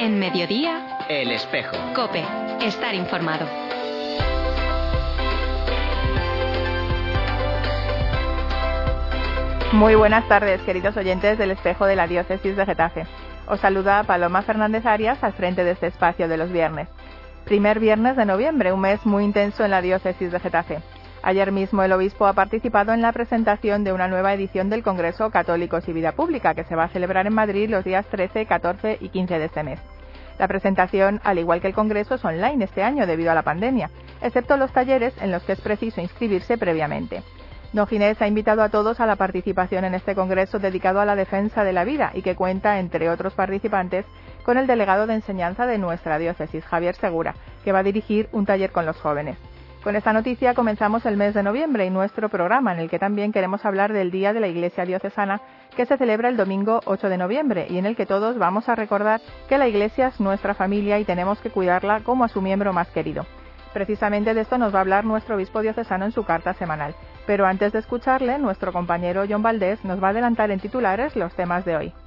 En Mediodía, El Espejo. COPE. Estar informado. Muy buenas tardes, queridos oyentes del Espejo de la Diócesis de Getafe. Os saluda Paloma Fernández Arias al frente de este espacio de los viernes. Primer viernes de noviembre, un mes muy intenso en la Diócesis de Getafe. Ayer mismo el obispo ha participado en la presentación de una nueva edición del Congreso Católicos y Vida Pública, que se va a celebrar en Madrid los días 13, 14 y 15 de este mes. La presentación, al igual que el Congreso, es online este año debido a la pandemia, excepto los talleres en los que es preciso inscribirse previamente. Don Ginés ha invitado a todos a la participación en este congreso dedicado a la defensa de la vida y que cuenta, entre otros participantes, con el delegado de enseñanza de nuestra diócesis, Javier Segura, que va a dirigir un taller con los jóvenes. Con esta noticia comenzamos el mes de noviembre y nuestro programa, en el que también queremos hablar del Día de la Iglesia Diocesana, que se celebra el domingo 8 de noviembre y en el que todos vamos a recordar que la Iglesia es nuestra familia y tenemos que cuidarla como a su miembro más querido. Precisamente de esto nos va a hablar nuestro obispo diocesano en su carta semanal. Pero antes de escucharle, nuestro compañero John Valdés nos va a adelantar en titulares los temas de hoy.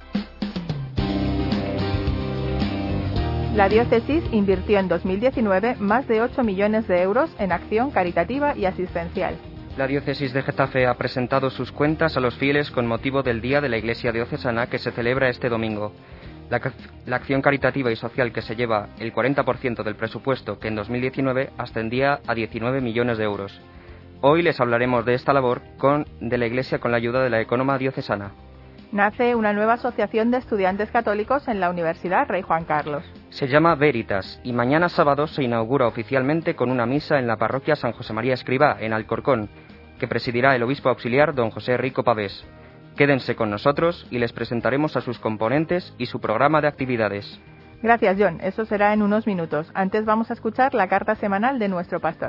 La diócesis invirtió en 2019 más de 8 millones de euros en acción caritativa y asistencial. La diócesis de Getafe ha presentado sus cuentas a los fieles con motivo del Día de la Iglesia Diocesana que se celebra este domingo. La acción caritativa y social que se lleva el 40% del presupuesto, que en 2019 ascendía a 19 millones de euros. Hoy les hablaremos de esta labor de la Iglesia con la ayuda de la Ecónoma Diocesana. Nace una nueva asociación de estudiantes católicos en la Universidad Rey Juan Carlos. Se llama Veritas y mañana sábado se inaugura oficialmente con una misa en la parroquia San José María Escribá, en Alcorcón, que presidirá el obispo auxiliar don José Rico Pavés. Quédense con nosotros y les presentaremos a sus componentes y su programa de actividades. Gracias, John. Eso será en unos minutos. Antes vamos a escuchar la carta semanal de nuestro pastor.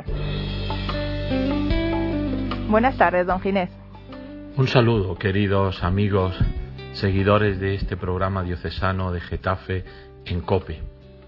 Buenas tardes, don Ginés. Un saludo, queridos amigos, seguidores de este programa diocesano de Getafe en COPE.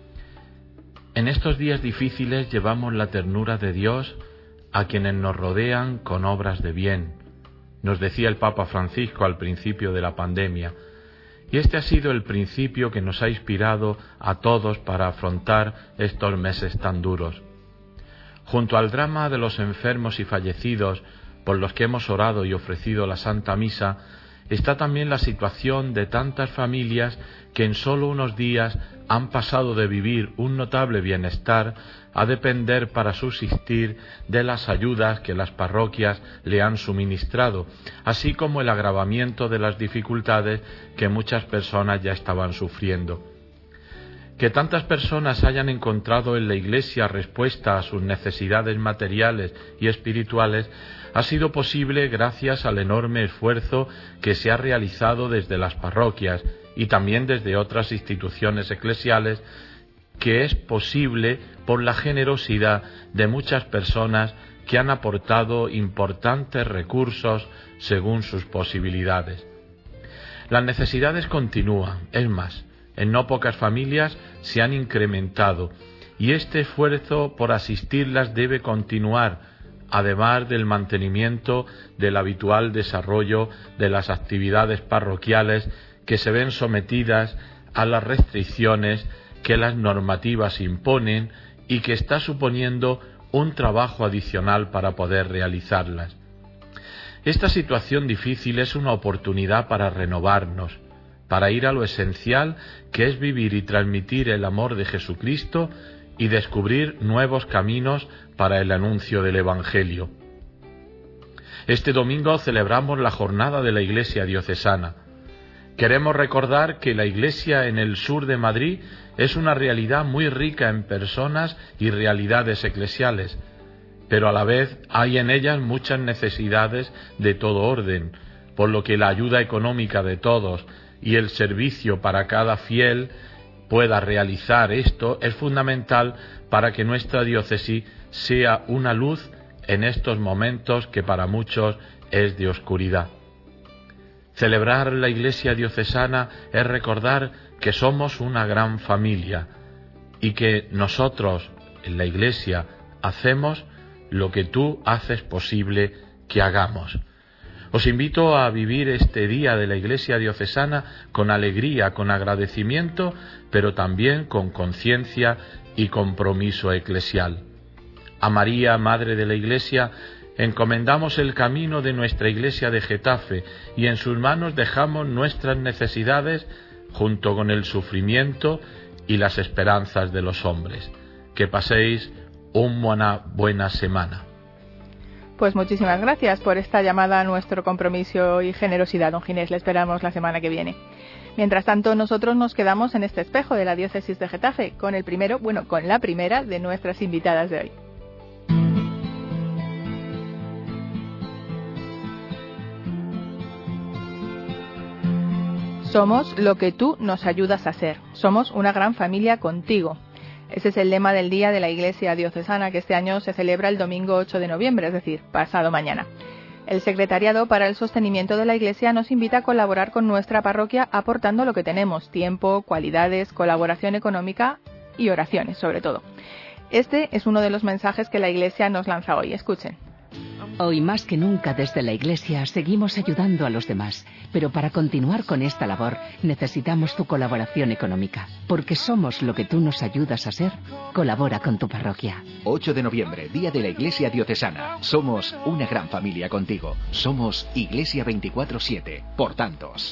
En estos días difíciles llevamos la ternura de Dios a quienes nos rodean con obras de bien, nos decía el Papa Francisco al principio de la pandemia, y este ha sido el principio que nos ha inspirado a todos para afrontar estos meses tan duros. Junto al drama de los enfermos y fallecidos, por los que hemos orado y ofrecido la Santa Misa, está también la situación de tantas familias que en solo unos días han pasado de vivir un notable bienestar a depender para subsistir de las ayudas que las parroquias le han suministrado, así como el agravamiento de las dificultades que muchas personas ya estaban sufriendo. Que tantas personas hayan encontrado en la Iglesia respuesta a sus necesidades materiales y espirituales ha sido posible gracias al enorme esfuerzo que se ha realizado desde las parroquias y también desde otras instituciones eclesiales, que es posible por la generosidad de muchas personas que han aportado importantes recursos según sus posibilidades. Las necesidades continúan, es más, en no pocas familias se han incrementado y este esfuerzo por asistirlas debe continuar, además del mantenimiento del habitual desarrollo de las actividades parroquiales que se ven sometidas a las restricciones que las normativas imponen y que está suponiendo un trabajo adicional para poder realizarlas. Esta situación difícil es una oportunidad para renovarnos, para ir a lo esencial, que es vivir y transmitir el amor de Jesucristo y descubrir nuevos caminos para el anuncio del Evangelio. Este domingo celebramos la jornada de la Iglesia Diocesana. Queremos recordar que la Iglesia en el sur de Madrid es una realidad muy rica en personas y realidades eclesiales, pero a la vez hay en ellas muchas necesidades de todo orden, por lo que la ayuda económica de todos y el servicio para cada fiel pueda realizar esto es fundamental para que nuestra diócesis sea una luz en estos momentos que para muchos es de oscuridad. Celebrar la Iglesia diocesana es recordar que somos una gran familia y que nosotros en la Iglesia hacemos lo que tú haces posible que hagamos. Os invito a vivir este día de la Iglesia diocesana con alegría, con agradecimiento, pero también con conciencia y compromiso eclesial. A María, Madre de la Iglesia, encomendamos el camino de nuestra Iglesia de Getafe y en sus manos dejamos nuestras necesidades junto con el sufrimiento y las esperanzas de los hombres. Que paséis una buena semana. Pues muchísimas gracias por esta llamada a nuestro compromiso y generosidad, don Ginés. Le esperamos la semana que viene. Mientras tanto, nosotros nos quedamos en este espejo de la diócesis de Getafe con la primera de nuestras invitadas de hoy. Somos lo que tú nos ayudas a ser. Somos una gran familia contigo. Ese es el lema del Día de la Iglesia Diocesana, que este año se celebra el domingo 8 de noviembre, es decir, pasado mañana. El Secretariado para el Sostenimiento de la Iglesia nos invita a colaborar con nuestra parroquia aportando lo que tenemos: tiempo, cualidades, colaboración económica y oraciones, sobre todo. Este es uno de los mensajes que la Iglesia nos lanza hoy. Escuchen. Hoy más que nunca desde la Iglesia seguimos ayudando a los demás, pero para continuar con esta labor necesitamos tu colaboración económica, porque somos lo que tú nos ayudas a ser. Colabora con tu parroquia. 8 de noviembre, Día de la Iglesia Diocesana. Somos una gran familia contigo. Somos Iglesia 24/7, por tantos.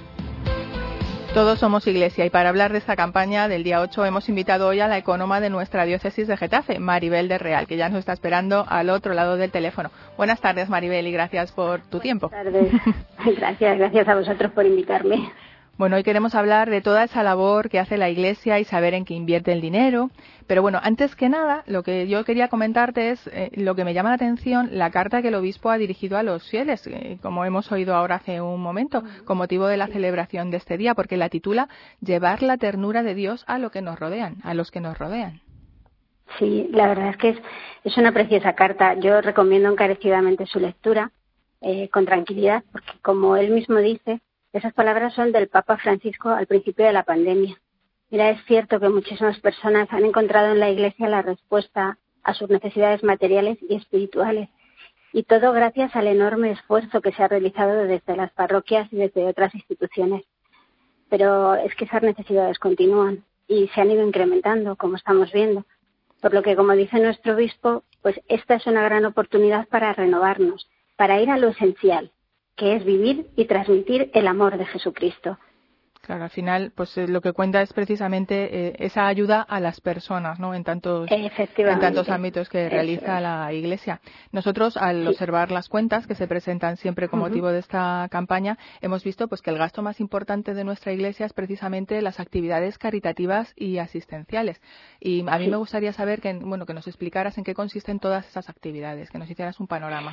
Todos somos Iglesia, y para hablar de esta campaña del día 8 hemos invitado hoy a la ecónoma de nuestra diócesis de Getafe, Maribel de Real, que ya nos está esperando al otro lado del teléfono. Buenas tardes, Maribel, y gracias por tu tiempo. Buenas tardes. Gracias a vosotros por invitarme. Bueno, hoy queremos hablar de toda esa labor que hace la Iglesia y saber en qué invierte el dinero. Pero bueno, antes que nada, lo que yo quería comentarte es lo que me llama la atención, la carta que el obispo ha dirigido a los fieles, como hemos oído ahora hace un momento, con motivo de la celebración de este día, porque la titula Llevar la ternura de Dios a lo que nos rodean, a los que nos rodean. Sí, la verdad es que es una preciosa carta. Yo recomiendo encarecidamente su lectura con tranquilidad, porque como él mismo dice, esas palabras son del Papa Francisco al principio de la pandemia. Mira, es cierto que muchísimas personas han encontrado en la Iglesia la respuesta a sus necesidades materiales y espirituales. Y todo gracias al enorme esfuerzo que se ha realizado desde las parroquias y desde otras instituciones. Pero es que esas necesidades continúan y se han ido incrementando, como estamos viendo. Por lo que, como dice nuestro obispo, pues esta es una gran oportunidad para renovarnos, para ir a lo esencial, que es vivir y transmitir el amor de Jesucristo. Claro, al final, pues lo que cuenta es precisamente esa ayuda a las personas, ¿no? En tantos ámbitos que realiza la Iglesia. Nosotros, al observar las cuentas que se presentan siempre con motivo de esta campaña, hemos visto pues que el gasto más importante de nuestra Iglesia es precisamente las actividades caritativas y asistenciales. Y a mí me gustaría saber que nos explicaras en qué consisten todas esas actividades, que nos hicieras un panorama.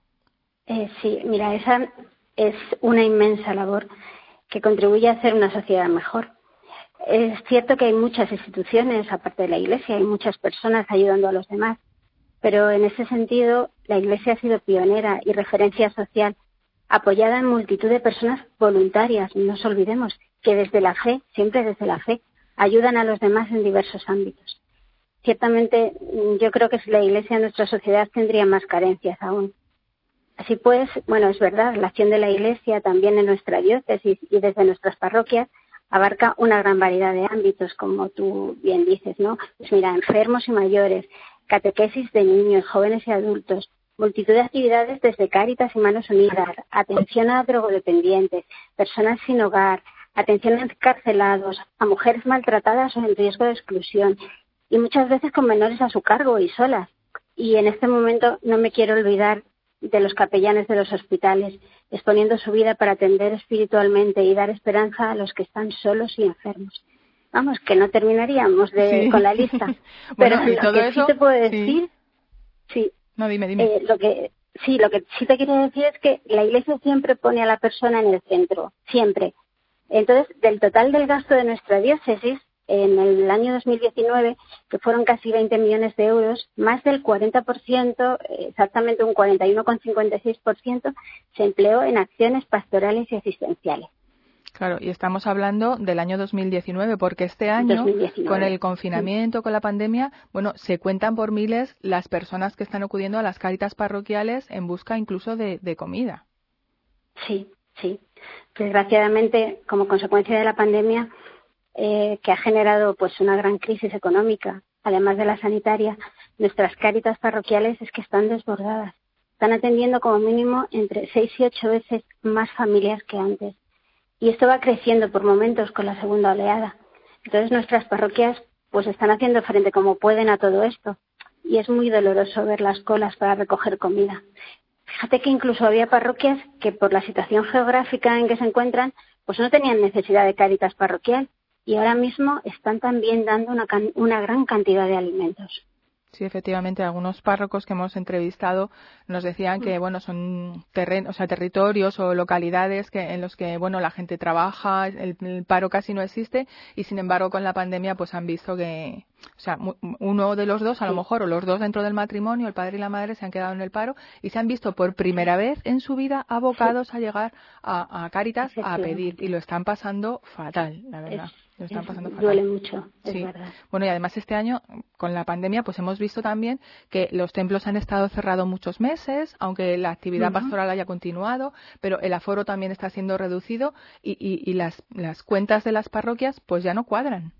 Sí, mira, esa es una inmensa labor que contribuye a hacer una sociedad mejor. Es cierto que hay muchas instituciones, aparte de la Iglesia, hay muchas personas ayudando a los demás, pero en ese sentido la Iglesia ha sido pionera y referencia social, apoyada en multitud de personas voluntarias. No nos olvidemos que desde la fe, siempre desde la fe, ayudan a los demás en diversos ámbitos. Ciertamente, yo creo que si la Iglesia en nuestra sociedad tendría más carencias aún. Así pues, es verdad, la acción de la Iglesia también en nuestra diócesis y desde nuestras parroquias abarca una gran variedad de ámbitos, como tú bien dices, ¿no? Pues mira, enfermos y mayores, catequesis de niños, jóvenes y adultos, multitud de actividades desde Cáritas y Manos Unidas, atención a drogodependientes, personas sin hogar, atención a encarcelados, a mujeres maltratadas o en riesgo de exclusión, y muchas veces con menores a su cargo y solas. Y en este momento no me quiero olvidar de los capellanes de los hospitales, exponiendo su vida para atender espiritualmente y dar esperanza a los que están solos y enfermos. Vamos, que no terminaríamos con la lista. Pero lo que sí te puedo decir, No, dime. Lo que sí te quiero decir es que la Iglesia siempre pone a la persona en el centro, siempre. Entonces, del total del gasto de nuestra diócesis, en el año 2019, que fueron casi 20 millones de euros, más del 40%, exactamente un 41,56%, se empleó en acciones pastorales y asistenciales. Claro, y estamos hablando del año 2019, porque este año, 2019. Con el confinamiento, con la pandemia, se cuentan por miles las personas que están acudiendo a las cáritas parroquiales en busca incluso de comida. Sí, sí. Desgraciadamente, como consecuencia de la pandemia, que ha generado pues una gran crisis económica, además de la sanitaria, nuestras Cáritas parroquiales es que están desbordadas. Están atendiendo como mínimo entre 6 y 8 veces más familias que antes. Y esto va creciendo por momentos con la segunda oleada. Entonces nuestras parroquias pues están haciendo frente como pueden a todo esto. Y es muy doloroso ver las colas para recoger comida. Fíjate que incluso había parroquias que por la situación geográfica en que se encuentran pues no tenían necesidad de Cáritas parroquial y ahora mismo están también dando una gran cantidad de alimentos. Sí, efectivamente, algunos párrocos que hemos entrevistado nos decían que, bueno, son territorios o localidades en los que, bueno, la gente trabaja, el paro casi no existe y, sin embargo, con la pandemia, pues han visto que, o sea, uno de los dos, a lo mejor, o los dos dentro del matrimonio, el padre y la madre, se han quedado en el paro y se han visto por primera vez en su vida abocados a llegar a Cáritas a pedir y lo están pasando fatal, la verdad. Lo están pasando fatal. Duele mucho, es sí. verdad. Bueno, y además este año, con la pandemia, pues hemos visto también que los templos han estado cerrados muchos meses, aunque la actividad pastoral haya continuado, pero el aforo también está siendo reducido y las cuentas de las parroquias pues ya no cuadran.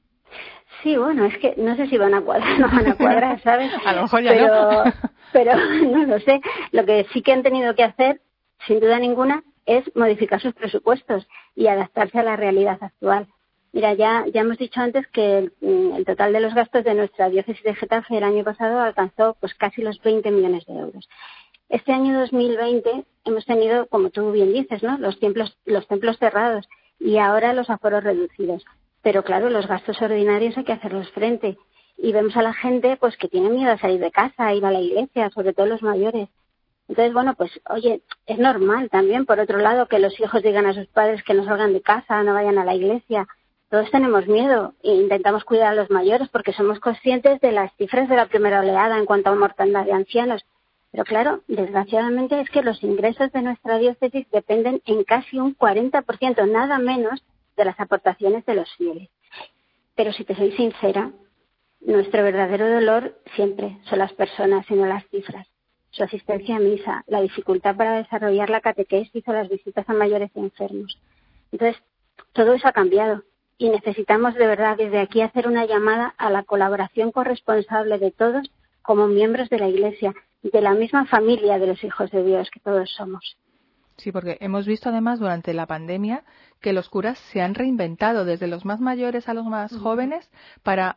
Sí, bueno, es que no sé si van a cuadrar o no van a cuadrar, ¿sabes? A lo mejor ya no. Pero no lo sé. Lo que sí que han tenido que hacer, sin duda ninguna, es modificar sus presupuestos y adaptarse a la realidad actual. Mira, ya hemos dicho antes que el total de los gastos de nuestra diócesis de Getafe el año pasado alcanzó pues casi los 20 millones de euros. Este año 2020 hemos tenido, como tú bien dices, ¿no?, los templos cerrados y ahora los aforos reducidos. Pero claro, los gastos ordinarios hay que hacerlos frente. Y vemos a la gente pues que tiene miedo a salir de casa, a ir a la iglesia, sobre todo los mayores. Entonces, bueno, pues oye, es normal también, por otro lado, que los hijos digan a sus padres que no salgan de casa, no vayan a la iglesia. Todos tenemos miedo e intentamos cuidar a los mayores porque somos conscientes de las cifras de la primera oleada en cuanto a mortandad de ancianos. Pero claro, desgraciadamente es que los ingresos de nuestra diócesis dependen en casi un 40%, nada menos, de las aportaciones de los fieles. Pero si te soy sincera, nuestro verdadero dolor siempre son las personas y no las cifras. Su asistencia a misa, la dificultad para desarrollar la catequesis o las visitas a mayores y enfermos. Entonces, todo eso ha cambiado. Y necesitamos de verdad desde aquí hacer una llamada a la colaboración corresponsable de todos como miembros de la Iglesia, de la misma familia de los hijos de Dios que todos somos. Sí, porque hemos visto además durante la pandemia que los curas se han reinventado desde los más mayores a los más jóvenes para,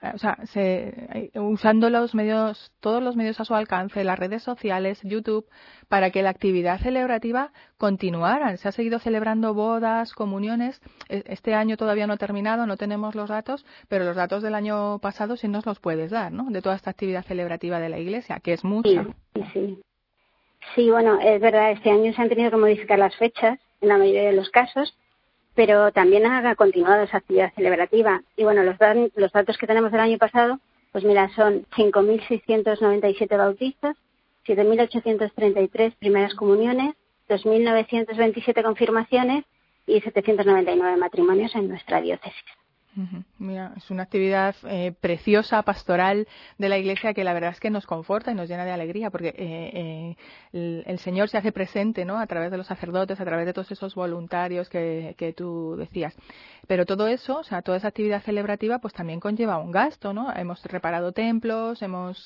usando todos los medios a su alcance, las redes sociales, YouTube, para que la actividad celebrativa continuara. Se ha seguido celebrando bodas, comuniones. Este año todavía no ha terminado, no tenemos los datos, pero los datos del año pasado sí nos los puedes dar, ¿no?, de toda esta actividad celebrativa de la Iglesia, que es mucha. Sí. Sí, bueno, es verdad, este año se han tenido que modificar las fechas en la mayoría de los casos, pero también ha continuado esa actividad celebrativa. Y bueno, los datos que tenemos del año pasado, pues mira, son 5.697 bautizos, 7.833 primeras comuniones, 2.927 confirmaciones y 799 matrimonios en nuestra diócesis. Mira, es una actividad preciosa, pastoral de la Iglesia que la verdad es que nos conforta y nos llena de alegría porque el Señor se hace presente, ¿no?, a través de los sacerdotes, a través de todos esos voluntarios que tú decías. Pero todo eso, o sea, toda esa actividad celebrativa pues también conlleva un gasto, ¿no? Hemos reparado templos,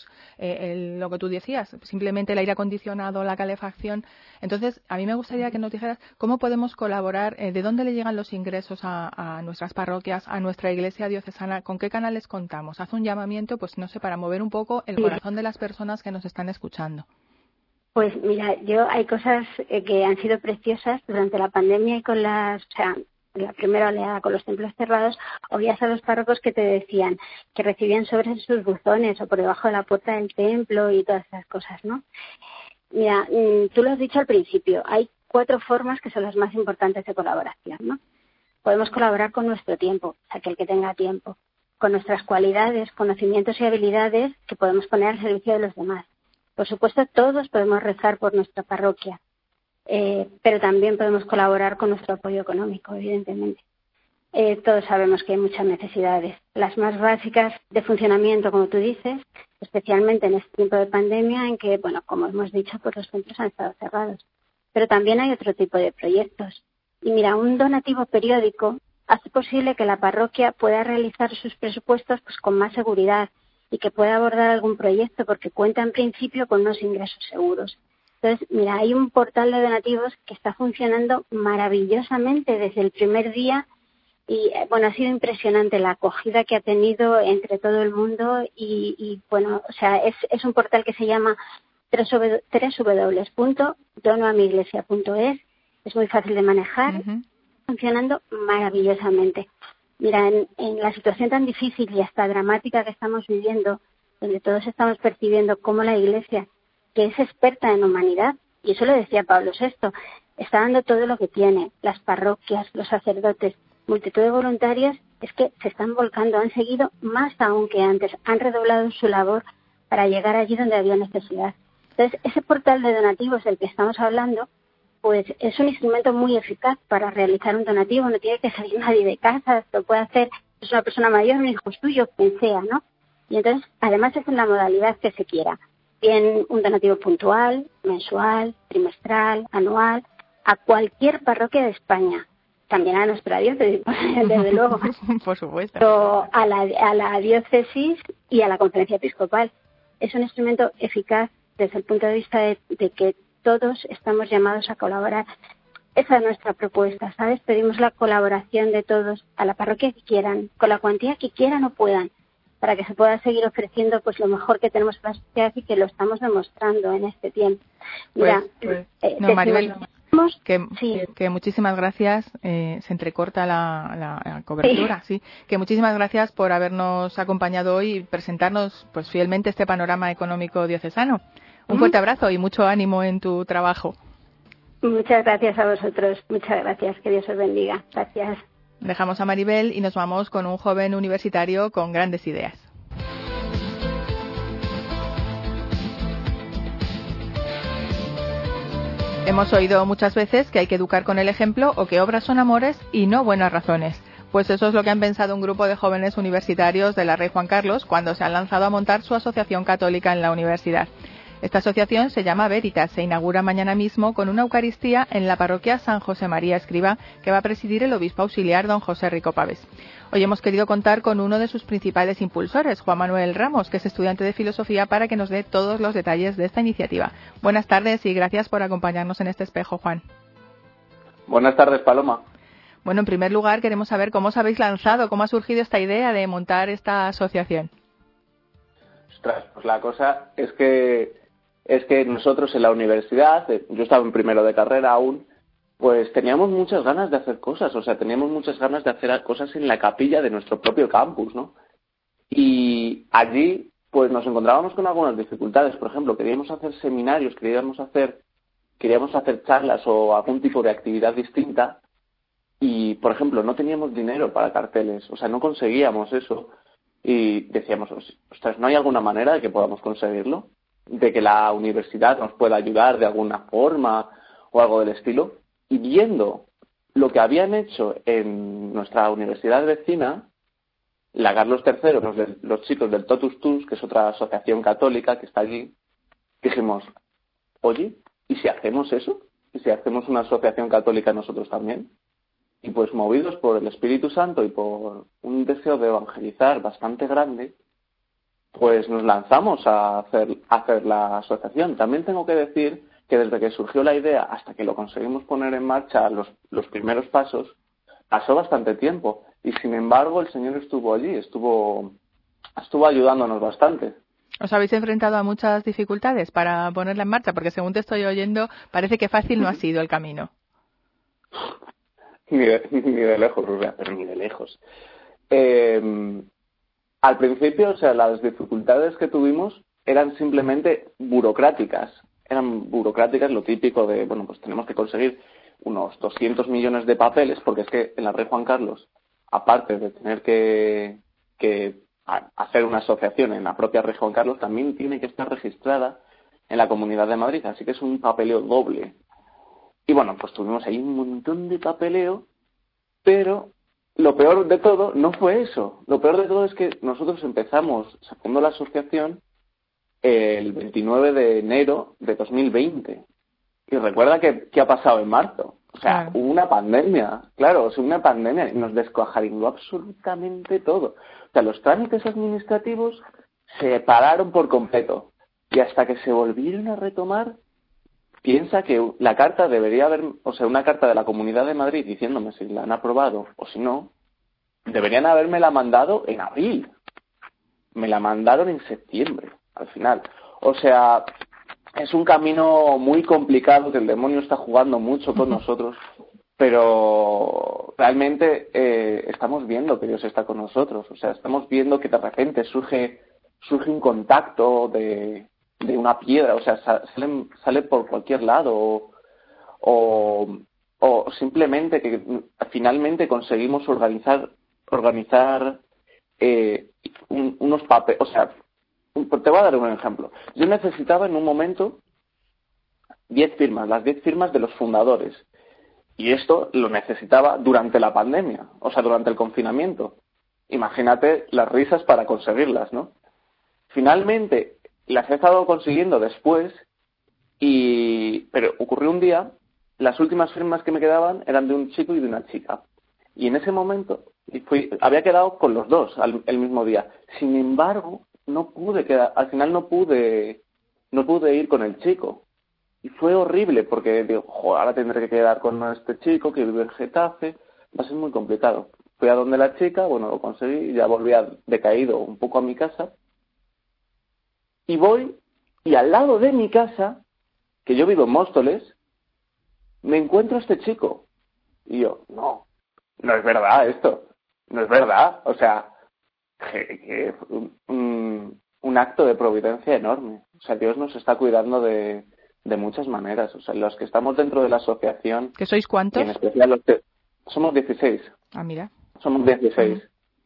lo que tú decías, simplemente el aire acondicionado, la calefacción. Entonces, a mí me gustaría que nos dijeras cómo podemos colaborar, de dónde le llegan los ingresos a nuestras parroquias, a nuestra Iglesia diocesana, con qué canales contamos. Haz un llamamiento, pues no sé, para mover un poco el corazón de las personas que nos están escuchando. Pues mira, hay cosas que han sido preciosas durante la pandemia y con la primera oleada con los templos cerrados. Oías a los párrocos que te decían que recibían sobres en sus buzones o por debajo de la puerta del templo y todas esas cosas, ¿no? Mira, tú lo has dicho al principio, hay 4 formas que son las más importantes de colaboración, ¿no? Podemos colaborar con nuestro tiempo, o sea, que el que tenga tiempo, con nuestras cualidades, conocimientos y habilidades que podemos poner al servicio de los demás. Por supuesto, todos podemos rezar por nuestra parroquia, pero también podemos colaborar con nuestro apoyo económico, evidentemente. Todos sabemos que hay muchas necesidades, las más básicas de funcionamiento, como tú dices, especialmente en este tiempo de pandemia en que, bueno, como hemos dicho, pues los templos han estado cerrados. pero también hay otro tipo de proyectos. Y mira, un donativo periódico hace posible que la parroquia pueda realizar sus presupuestos pues con más seguridad y que pueda abordar algún proyecto porque cuenta en principio con unos ingresos seguros. Entonces, mira, hay un portal de donativos que está funcionando maravillosamente desde el primer día y, bueno, ha sido impresionante la acogida que ha tenido entre todo el mundo y bueno, o sea, es un portal que se llama www.donoamiglesia.es. Es muy fácil de manejar, funcionando maravillosamente. Mira, en la situación tan difícil y hasta dramática que estamos viviendo, donde todos estamos percibiendo cómo la Iglesia, que es experta en humanidad, y eso lo decía Pablo VI, está dando todo lo que tiene, las parroquias, los sacerdotes, multitud de voluntarios, es que se están volcando, han seguido más aún que antes, han redoblado su labor para llegar allí donde había necesidad. Entonces, ese portal de donativos del que estamos hablando, pues es un instrumento muy eficaz para realizar un donativo, no tiene que salir nadie de casa, lo puede hacer pues una persona mayor, un hijo suyo, quien sea, ¿no? Y entonces, además es en la modalidad que se quiera, bien un donativo puntual, mensual, trimestral, anual, a cualquier parroquia de España, también a nuestra diócesis, desde luego, por supuesto, pero a la diócesis y a la conferencia episcopal. Es un instrumento eficaz desde el punto de vista de que todos estamos llamados a colaborar. Esa es nuestra propuesta, ¿sabes? Pedimos la colaboración de todos a la parroquia que quieran, con la cuantía que quieran o puedan, para que se pueda seguir ofreciendo pues lo mejor que tenemos para la sociedad y que lo estamos demostrando en este tiempo. Mira, Maribel, sí. que muchísimas gracias, se entrecorta la cobertura, sí, que muchísimas gracias por habernos acompañado hoy y presentarnos pues fielmente este panorama económico diocesano. Un fuerte abrazo y mucho ánimo en tu trabajo. Muchas gracias a vosotros, muchas gracias, que Dios os bendiga. Gracias. Dejamos a Maribel y nos vamos con un joven universitario con grandes ideas. Hemos oído muchas veces que hay que educar con el ejemplo o que obras son amores y no buenas razones. Pues eso es lo que han pensado un grupo de jóvenes universitarios de la Rey Juan Carlos cuando se han lanzado a montar su asociación católica en la universidad. Esta asociación se llama Veritas, se inaugura mañana mismo con una Eucaristía en la parroquia San José María Escriba que va a presidir el obispo auxiliar don José Rico Pavés. Hoy hemos querido contar con uno de sus principales impulsores, Juan Manuel Ramos, que es estudiante de filosofía, para que nos dé todos los detalles de esta iniciativa. Buenas tardes y gracias por acompañarnos en este espejo, Juan. Buenas tardes, Paloma. Bueno, en primer lugar queremos saber cómo os habéis lanzado, cómo ha surgido esta idea de montar esta asociación. Ostras, pues la cosa es que nosotros en la universidad, yo estaba en primero de carrera aún, pues teníamos muchas ganas de hacer cosas, o sea, teníamos muchas ganas de hacer cosas en la capilla de nuestro propio campus, ¿no? Y allí, pues nos encontrábamos con algunas dificultades. Por ejemplo, queríamos hacer seminarios, queríamos hacer charlas o algún tipo de actividad distinta y, por ejemplo, no teníamos dinero para carteles, o sea, no conseguíamos eso y decíamos, ostras, ¿no hay alguna manera de que podamos conseguirlo? De que la universidad nos pueda ayudar de alguna forma o algo del estilo. Y viendo lo que habían hecho en nuestra universidad vecina, la Carlos III, los chicos del Totus Tus, que es otra asociación católica que está allí, dijimos, oye, ¿y si hacemos eso? ¿Y si hacemos una asociación católica nosotros también? Y pues movidos por el Espíritu Santo y por un deseo de evangelizar bastante grande, pues nos lanzamos a hacer la asociación. También tengo que decir que desde que surgió la idea hasta que lo conseguimos poner en marcha los primeros pasos, pasó bastante tiempo. Y sin embargo el Señor estuvo allí, estuvo ayudándonos bastante. ¿Os habéis enfrentado a muchas dificultades para ponerla en marcha? Porque según te estoy oyendo, parece que fácil no ha sido el camino. Ni de lejos, Rubia, pero ni de lejos. Al principio, o sea, las dificultades que tuvimos eran simplemente burocráticas. Eran burocráticas, lo típico de, bueno, pues tenemos que conseguir unos 200 millones de papeles, porque es que en la Rey Juan Carlos, aparte de tener que hacer una asociación en la propia Rey Juan Carlos, también tiene que estar registrada en la Comunidad de Madrid, así que es un papeleo doble. Y bueno, pues tuvimos ahí un montón de papeleo, pero lo peor de todo no fue eso. Lo peor de todo es que nosotros empezamos sacando la asociación el 29 de enero de 2020. Y recuerda que ha pasado en marzo. O sea, claro. Hubo una pandemia. Claro, o sea, una pandemia y nos descuajaringó absolutamente todo. O sea, los trámites administrativos se pararon por completo. Y hasta que se volvieron a retomar, piensa que la carta debería haber, o sea, una carta de la Comunidad de Madrid diciéndome si la han aprobado o si no, deberían habérmela mandado en abril. Me la mandaron en septiembre, al final. O sea, es un camino muy complicado que el demonio está jugando mucho con nosotros, pero realmente estamos viendo que Dios está con nosotros. O sea, estamos viendo que de repente surge un contacto de una piedra, o sea, sale por cualquier lado, o simplemente que finalmente conseguimos organizar unos papeles. O sea, te voy a dar un ejemplo. Yo necesitaba en un momento 10 firmas, las 10 firmas de los fundadores, y esto lo necesitaba durante la pandemia, o sea, durante el confinamiento. Imagínate las risas para conseguirlas, ¿no? Finalmente las he estado consiguiendo después, pero ocurrió un día, las últimas firmas que me quedaban eran de un chico y de una chica. Y en ese momento había quedado con los dos el mismo día. Sin embargo, al final no pude ir con el chico. Y fue horrible porque digo, joder, ahora tendré que quedar con este chico que vive en Getafe, va a ser muy complicado. Fui a donde la chica, bueno, lo conseguí y ya volví decaído un poco a mi casa. Y voy, y al lado de mi casa, que yo vivo en Móstoles, me encuentro a este chico. Y yo, no es verdad esto, no es verdad. O sea, que un acto de providencia enorme. O sea, Dios nos está cuidando de muchas maneras. O sea, los que estamos dentro de la asociación... ¿Que sois cuántos? Y en especial los que... Somos 16. Ah, mira. Somos 16.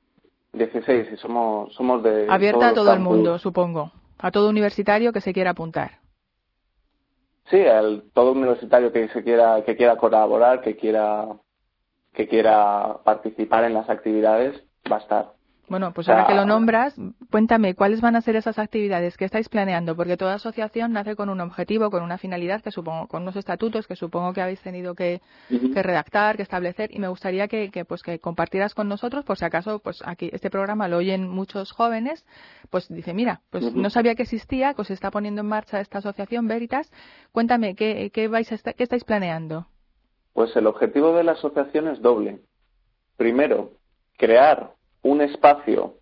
16 y somos de... Abierta a todo el mundo, supongo. A todo universitario que se quiera apuntar. Sí, todo universitario que quiera colaborar, que quiera participar en las actividades, va a estar. Bueno, pues ahora que lo nombras, cuéntame, ¿cuáles van a ser esas actividades que estáis planeando? Porque toda asociación nace con un objetivo, con una finalidad, que supongo, con unos estatutos que supongo que habéis tenido que redactar, que establecer, y me gustaría que compartieras con nosotros, por si acaso, pues aquí este programa lo oyen muchos jóvenes, pues dice, mira, pues no sabía que existía, que se está poniendo en marcha esta asociación Veritas. Cuéntame, ¿qué estáis planeando? Pues el objetivo de la asociación es doble. Primero, crear un espacio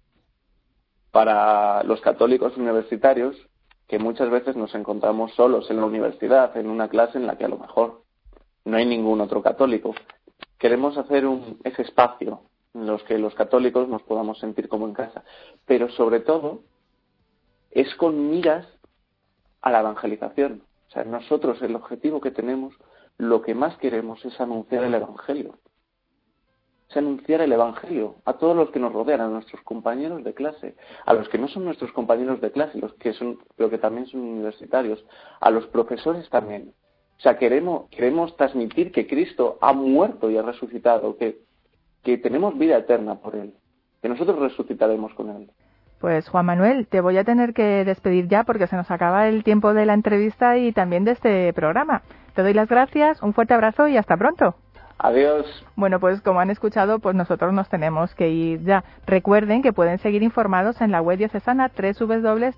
para los católicos universitarios, que muchas veces nos encontramos solos en la universidad, en una clase en la que a lo mejor no hay ningún otro católico. Queremos hacer ese espacio en los que los católicos nos podamos sentir como en casa. Pero sobre todo es con miras a la evangelización. O sea, nosotros el objetivo que tenemos, lo que más queremos es anunciar el Evangelio. Es anunciar el Evangelio a todos los que nos rodean, a nuestros compañeros de clase, a los que no son nuestros compañeros de clase, pero que también son universitarios, a los profesores también. O sea, queremos transmitir que Cristo ha muerto y ha resucitado, que tenemos vida eterna por Él, que nosotros resucitaremos con Él. Pues Juan Manuel, te voy a tener que despedir ya porque se nos acaba el tiempo de la entrevista y también de este programa. Te doy las gracias, un fuerte abrazo y hasta pronto. Adiós. Bueno, pues como han escuchado, pues nosotros nos tenemos que ir ya. Recuerden que pueden seguir informados en la web diocesana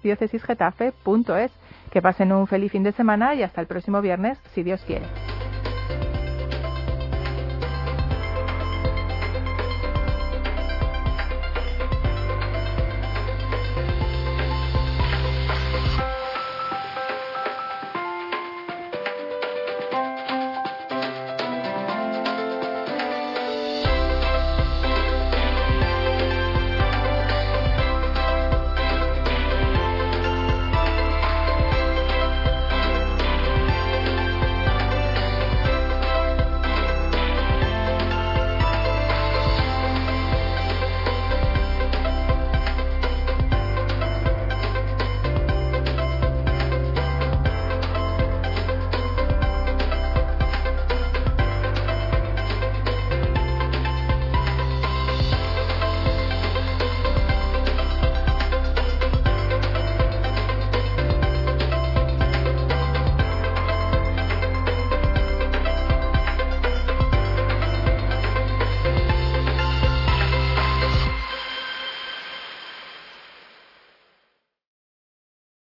www.diocesisgetafe.es. Que pasen un feliz fin de semana y hasta el próximo viernes, si Dios quiere.